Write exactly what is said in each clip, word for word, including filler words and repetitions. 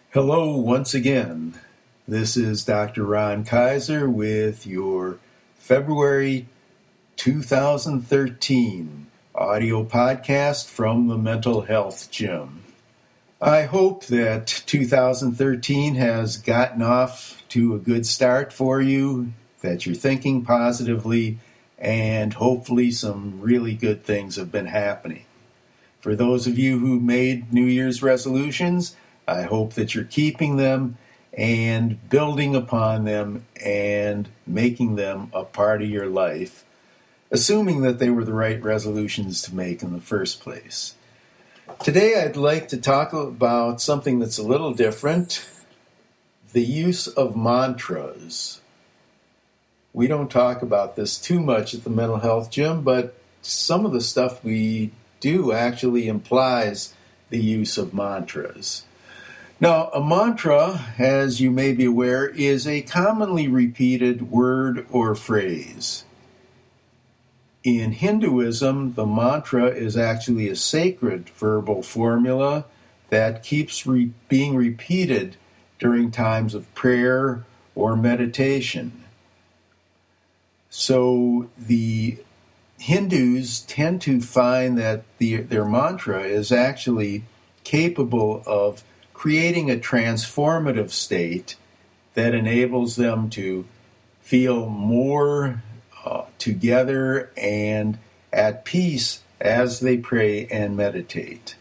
Hello once again. This is Doctor Ron Kaiser with your February two thousand thirteen audio podcast from the Mental Health Gym. I hope that two thousand thirteen has gotten off to a good start for you, that you're thinking positively, and hopefully some really good things have been happening. For those of you who made New Year's resolutions, I hope that you're keeping them and building upon them and making them a part of your life, assuming that they were the right resolutions to make in the first place. Today I'd like to talk about something that's a little different, the use of mantras. We don't talk about this too much at the Mental Health Gym, but some of the stuff we do actually implies the use of mantras. Now, a mantra, as you may be aware, is a commonly repeated word or phrase. In Hinduism, the mantra is actually a sacred verbal formula that keeps re- being repeated during times of prayer or meditation. So the Hindus tend to find that the, their mantra is actually capable of creating a transformative state that enables them to feel more uh, together and at peace as they pray and meditate.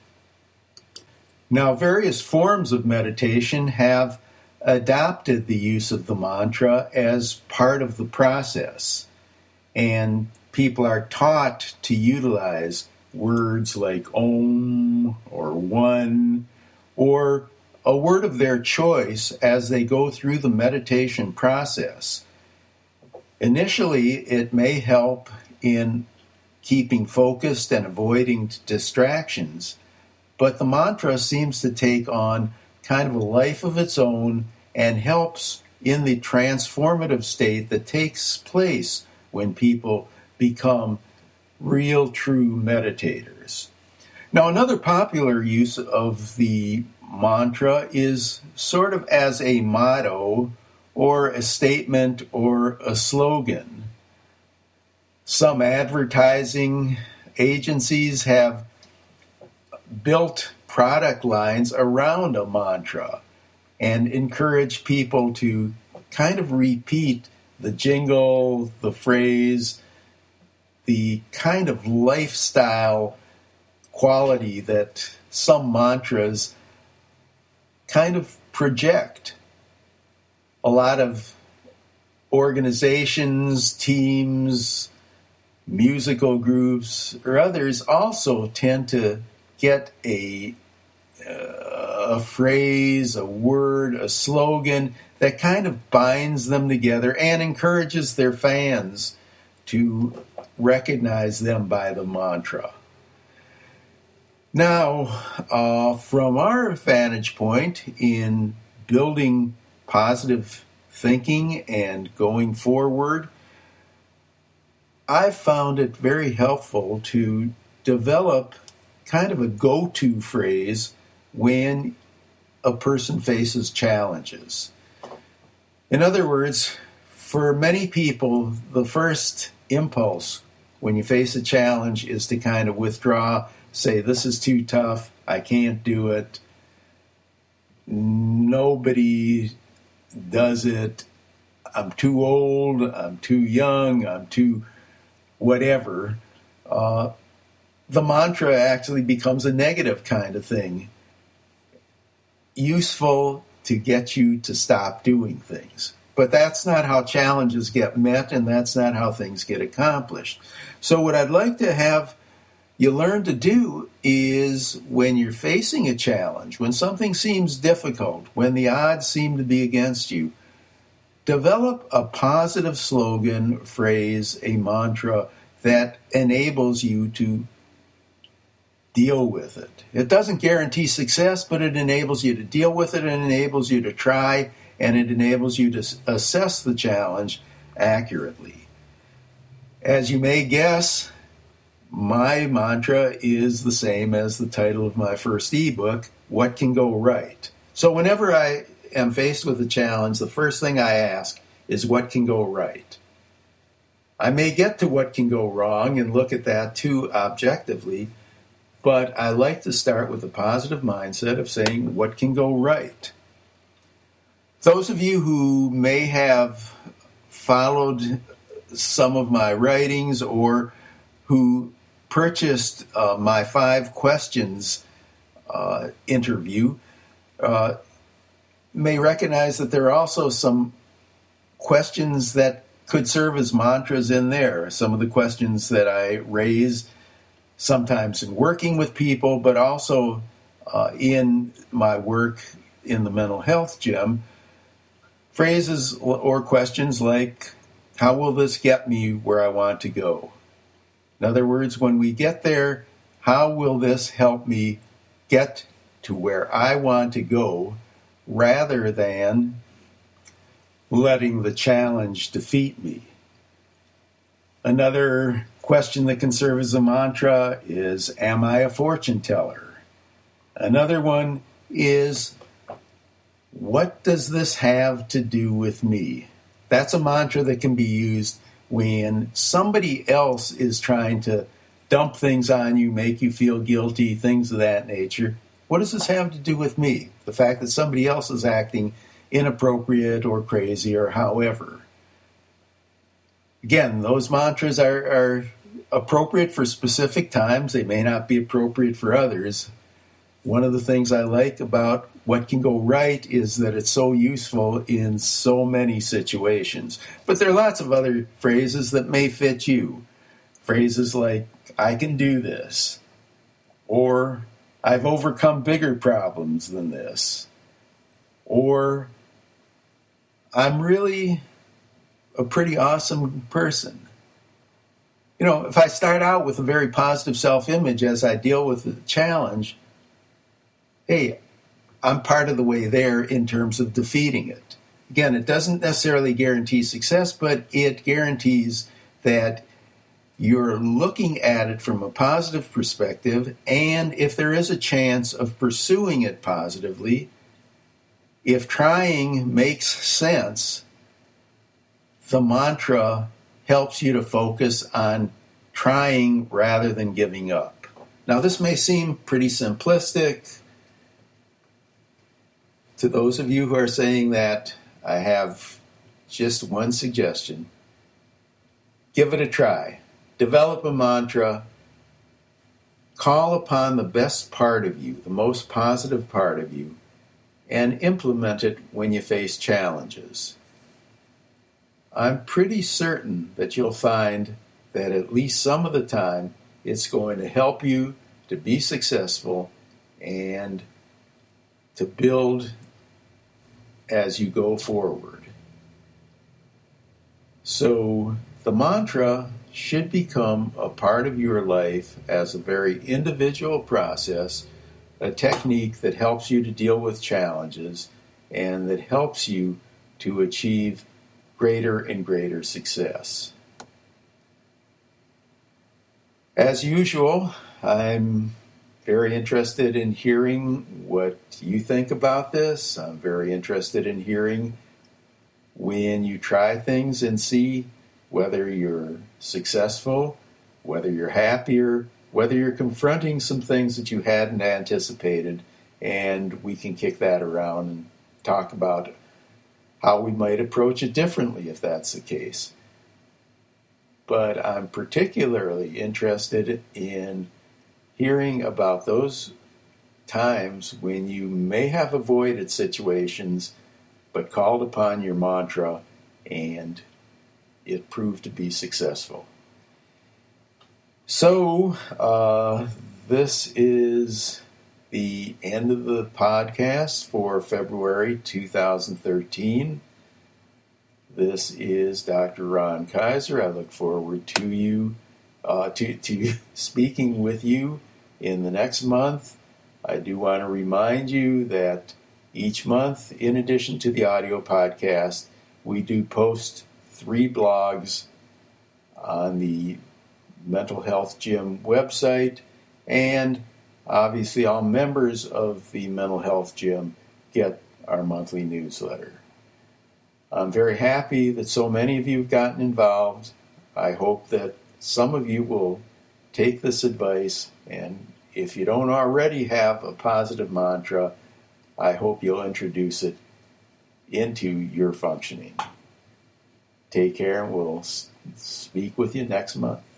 Now, various forms of meditation have adopted the use of the mantra as part of the process, and people are taught to utilize words like Om or One, or a word of their choice as they go through the meditation process. Initially, it may help in keeping focused and avoiding distractions, but the mantra seems to take on kind of a life of its own and helps in the transformative state that takes place when people become real, true meditators. Now, another popular use of the mantra is sort of as a motto or a statement or a slogan. Some advertising agencies have built product lines around a mantra and encourage people to kind of repeat the jingle, the phrase, the kind of lifestyle quality that some mantras kind of project. A lot of organizations, teams, musical groups, or others also tend to get a, uh, a phrase, a word, a slogan that kind of binds them together and encourages their fans to recognize them by the mantra. Now, uh, from our vantage point in building positive thinking and going forward, I've found it very helpful to develop kind of a go-to phrase when a person faces challenges. In other words, for many people, the first impulse when you face a challenge is to kind of withdraw, say, this is too tough, I can't do it, nobody does it, I'm too old, I'm too young, I'm too whatever. Uh, the mantra actually becomes a negative kind of thing, useful to get you to stop doing things. But that's not how challenges get met, and that's not how things get accomplished. So what I'd like to have you learn to do is, when you're facing a challenge, when something seems difficult, when the odds seem to be against you, develop a positive slogan, phrase, a mantra that enables you to deal with it. It doesn't guarantee success, but it enables you to deal with it, and enables you to try, and it enables you to assess the challenge accurately. As you may guess, my mantra is the same as the title of my first ebook, What Can Go Right? So whenever I am faced with a challenge, the first thing I ask is what can go right. I may get to what can go wrong and look at that too objectively, but I like to start with a positive mindset of saying what can go right. Those of you who may have followed some of my writings or who purchased uh, my five questions uh, interview uh, may recognize that there are also some questions that could serve as mantras in there. Some of the questions that I raise sometimes in working with people, but also uh, in my work in the mental health gym. Phrases or questions like, how will this get me where I want to go? In other words, when we get there, how will this help me get to where I want to go, rather than letting the challenge defeat me? Another question that can serve as a mantra is, am I a fortune teller? Another one is, what does this have to do with me? That's a mantra that can be used when somebody else is trying to dump things on you, make you feel guilty, things of that nature. What does this have to do with me? The fact that somebody else is acting inappropriate or crazy or however. Again, those mantras are, are appropriate for specific times. They may not be appropriate for others. One of the things I like about what can go right is that it's so useful in so many situations. But there are lots of other phrases that may fit you. Phrases like, I can do this, or I've overcome bigger problems than this, or I'm really a pretty awesome person. You know, if I start out with a very positive self-image as I deal with the challenge, hey, I'm part of the way there in terms of defeating it. Again, it doesn't necessarily guarantee success, but it guarantees that you're looking at it from a positive perspective, and if there is a chance of pursuing it positively, if trying makes sense, the mantra helps you to focus on trying rather than giving up. Now, this may seem pretty simplistic. To those of you who are saying that, I have just one suggestion. Give it a try. Develop a mantra. Call upon the best part of you, the most positive part of you, and implement it when you face challenges. I'm pretty certain that you'll find that at least some of the time it's going to help you to be successful and to build as you go forward. So the mantra should become a part of your life as a very individual process, a technique that helps you to deal with challenges and that helps you to achieve greater and greater success. As usual, I'm very interested in hearing what you think about this. I'm very interested in hearing when you try things and see whether you're successful, whether you're happier, whether you're confronting some things that you hadn't anticipated, and we can kick that around and talk about how we might approach it differently if that's the case. But I'm particularly interested in hearing about those times when you may have avoided situations but called upon your mantra and it proved to be successful. So, uh, this is the end of the podcast for February two thousand thirteen. This is Doctor Ron Kaiser. I look forward to you, uh, to, to speaking with you in the next month. I do want to remind you that each month, in addition to the audio podcast, we do post three blogs on the Mental Health Gym website, and obviously all members of the Mental Health Gym get our monthly newsletter. I'm very happy that so many of you have gotten involved. I hope that some of you will take this advice, and if you don't already have a positive mantra, I hope you'll introduce it into your functioning. Take care, and we'll speak with you next month.